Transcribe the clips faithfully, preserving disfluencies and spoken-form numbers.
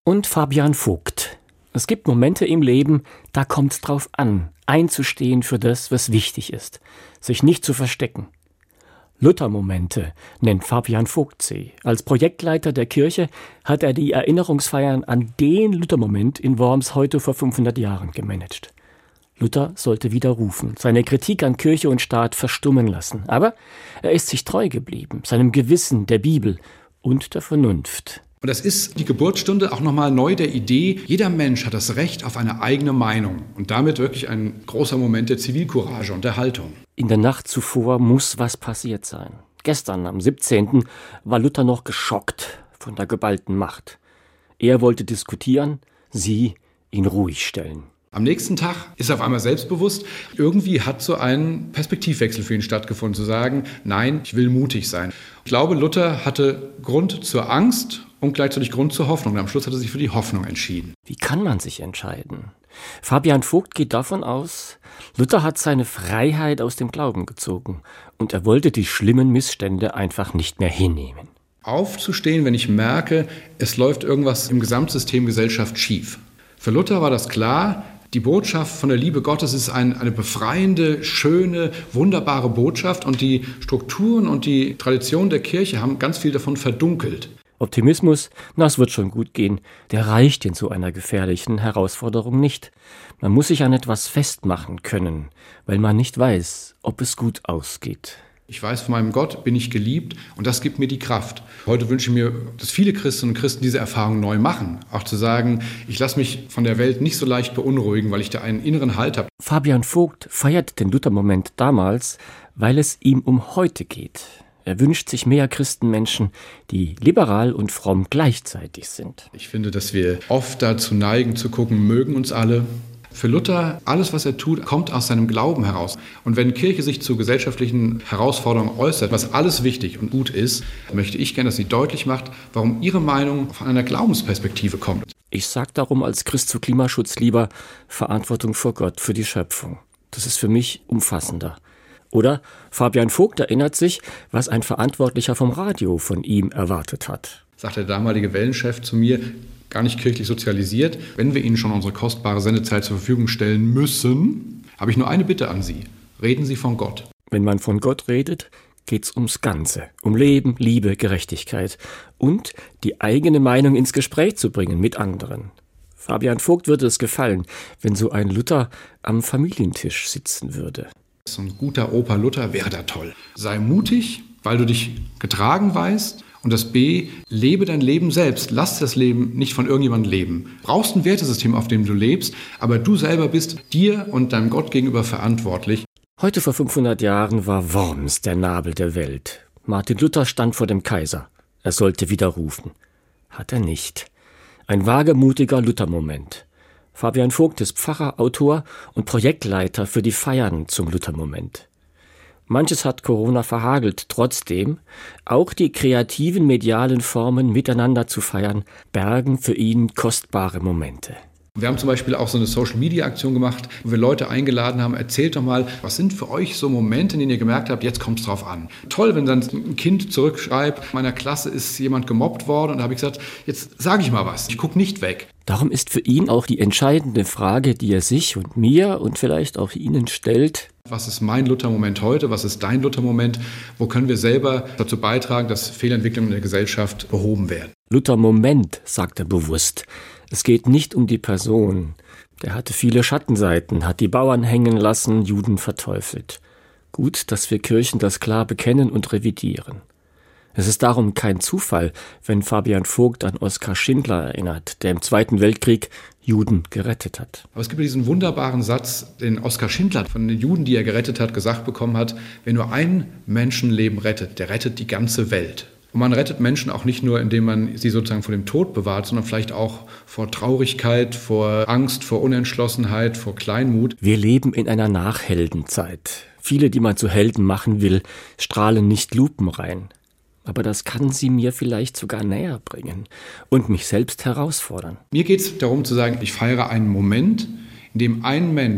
Und Fabian Vogt. Es gibt Momente im Leben, da kommt es drauf an, einzustehen für das, was wichtig ist, sich nicht zu verstecken. Luther-Momente nennt Fabian Vogt sie. Als Projektleiter der Kirche hat er die Erinnerungsfeiern an den Luther-Moment in Worms heute vor fünfhundert Jahren gemanagt. Luther sollte widerrufen, seine Kritik an Kirche und Staat verstummen lassen. Aber er ist sich treu geblieben, seinem Gewissen, der Bibel und der Vernunft. Und das ist die Geburtsstunde auch nochmal neu der Idee, jeder Mensch hat das Recht auf eine eigene Meinung. Und damit wirklich ein großer Moment der Zivilcourage und der Haltung. In der Nacht zuvor muss was passiert sein. Gestern, am siebzehnten war Luther noch geschockt von der geballten Macht. Er wollte diskutieren, sie ihn ruhig stellen. Am nächsten Tag ist er auf einmal selbstbewusst. Irgendwie hat so ein Perspektivwechsel für ihn stattgefunden, zu sagen, nein, ich will mutig sein. Ich glaube, Luther hatte Grund zur Angst und gleichzeitig Grund zur Hoffnung. Und am Schluss hat er sich für die Hoffnung entschieden. Wie kann man sich entscheiden? Fabian Vogt geht davon aus, Luther hat seine Freiheit aus dem Glauben gezogen und er wollte die schlimmen Missstände einfach nicht mehr hinnehmen. Aufzustehen, wenn ich merke, es läuft irgendwas im Gesamtsystem Gesellschaft schief. Für Luther war das klar, die Botschaft von der Liebe Gottes ist ein, eine befreiende, schöne, wunderbare Botschaft und die Strukturen und die Traditionen der Kirche haben ganz viel davon verdunkelt. Optimismus, na, es wird schon gut gehen, der reicht in so einer gefährlichen Herausforderung nicht. Man muss sich an etwas festmachen können, weil man nicht weiß, ob es gut ausgeht. Ich weiß, von meinem Gott bin ich geliebt und das gibt mir die Kraft. Heute wünsche ich mir, dass viele Christinnen und Christen diese Erfahrung neu machen. Auch zu sagen, ich lasse mich von der Welt nicht so leicht beunruhigen, weil ich da einen inneren Halt habe. Fabian Vogt feiert den Luther-Moment damals, weil es ihm um heute geht. Er wünscht sich mehr Christenmenschen, die liberal und fromm gleichzeitig sind. Ich finde, dass wir oft dazu neigen zu gucken, mögen uns alle. Für Luther, alles, was er tut, kommt aus seinem Glauben heraus. Und wenn Kirche sich zu gesellschaftlichen Herausforderungen äußert, was alles wichtig und gut ist, möchte ich gerne, dass sie deutlich macht, warum ihre Meinung von einer Glaubensperspektive kommt. Ich sage darum als Christ zu Klimaschutz lieber Verantwortung vor Gott, für die Schöpfung. Das ist für mich umfassender. Oder Fabian Vogt erinnert sich, was ein Verantwortlicher vom Radio von ihm erwartet hat. Sagt der damalige Wellenchef zu mir, gar nicht kirchlich sozialisiert. Wenn wir Ihnen schon unsere kostbare Sendezeit zur Verfügung stellen müssen, habe ich nur eine Bitte an Sie. Reden Sie von Gott. Wenn man von Gott redet, geht's ums Ganze. Um Leben, Liebe, Gerechtigkeit. Und die eigene Meinung ins Gespräch zu bringen mit anderen. Fabian Vogt würde es gefallen, wenn so ein Luther am Familientisch sitzen würde. So ein guter Opa Luther wäre da toll. Sei mutig, weil du dich getragen weißt. Und das B, lebe dein Leben selbst. Lass das Leben nicht von irgendjemandem leben. Du brauchst ein Wertesystem, auf dem du lebst, aber du selber bist dir und deinem Gott gegenüber verantwortlich. Heute vor fünfhundert Jahren war Worms der Nabel der Welt. Martin Luther stand vor dem Kaiser. Er sollte widerrufen. Hat er nicht. Ein wagemutiger Luther-Moment. Fabian Vogt ist Pfarrer, Autor und Projektleiter für die Feiern zum Luther-Moment. Manches hat Corona verhagelt, trotzdem, auch die kreativen medialen Formen miteinander zu feiern, bergen für ihn kostbare Momente. Wir haben zum Beispiel auch so eine Social-Media-Aktion gemacht, wo wir Leute eingeladen haben, erzählt doch mal, was sind für euch so Momente, in denen ihr gemerkt habt, jetzt kommt es drauf an. Toll, wenn dann ein Kind zurückschreibt, in meiner Klasse ist jemand gemobbt worden und da habe ich gesagt, jetzt sage ich mal was, ich gucke nicht weg. Darum ist für ihn auch die entscheidende Frage, die er sich und mir und vielleicht auch Ihnen stellt: Was ist mein Luther-Moment heute? Was ist dein Luther-Moment? Wo können wir selber dazu beitragen, dass Fehlentwicklungen in der Gesellschaft behoben werden? Luther-Moment, sagt er bewusst. Es geht nicht um die Person. Der hatte viele Schattenseiten, hat die Bauern hängen lassen, Juden verteufelt. Gut, dass wir Kirchen das klar bekennen und revidieren. Es ist darum kein Zufall, wenn Fabian Vogt an Oskar Schindler erinnert, der im Zweiten Weltkrieg Juden gerettet hat. Aber es gibt diesen wunderbaren Satz, den Oskar Schindler von den Juden, die er gerettet hat, gesagt bekommen hat: Wer nur ein Menschenleben rettet, der rettet die ganze Welt. Und man rettet Menschen auch nicht nur, indem man sie sozusagen vor dem Tod bewahrt, sondern vielleicht auch vor Traurigkeit, vor Angst, vor Unentschlossenheit, vor Kleinmut. Wir leben in einer Nachheldenzeit. Viele, die man zu Helden machen will, strahlen nicht lupenrein. Aber das kann sie mir vielleicht sogar näher bringen und mich selbst herausfordern. Mir geht es darum zu sagen, ich feiere einen Moment, in dem ein Mensch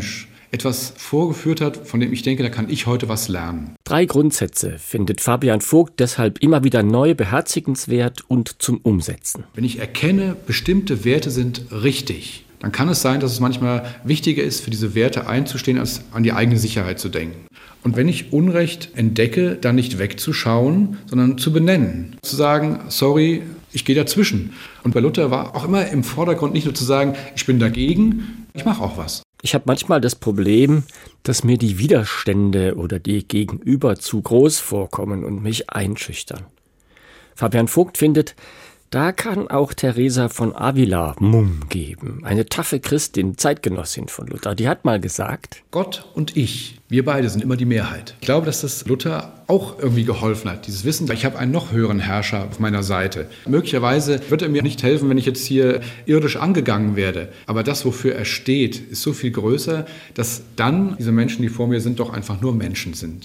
etwas vorgeführt hat, von dem ich denke, da kann ich heute was lernen. Drei Grundsätze findet Fabian Vogt deshalb immer wieder neu beherzigenswert und zum Umsetzen. Wenn ich erkenne, bestimmte Werte sind richtig, dann kann es sein, dass es manchmal wichtiger ist, für diese Werte einzustehen, als an die eigene Sicherheit zu denken. Und wenn ich Unrecht entdecke, dann nicht wegzuschauen, sondern zu benennen. Zu sagen, sorry, ich gehe dazwischen. Und bei Luther war auch immer im Vordergrund nicht nur zu sagen, ich bin dagegen, ich mache auch was. Ich habe manchmal das Problem, dass mir die Widerstände oder die Gegenüber zu groß vorkommen und mich einschüchtern. Fabian Vogt findet, da kann auch Teresa von Avila Mumm geben. Eine taffe Christin, Zeitgenossin von Luther. Die hat mal gesagt: Gott und ich, wir beide sind immer die Mehrheit. Ich glaube, dass das Luther auch irgendwie geholfen hat. Dieses Wissen, ich habe einen noch höheren Herrscher auf meiner Seite. Möglicherweise wird er mir nicht helfen, wenn ich jetzt hier irdisch angegangen werde. Aber das, wofür er steht, ist so viel größer, dass dann diese Menschen, die vor mir sind, doch einfach nur Menschen sind.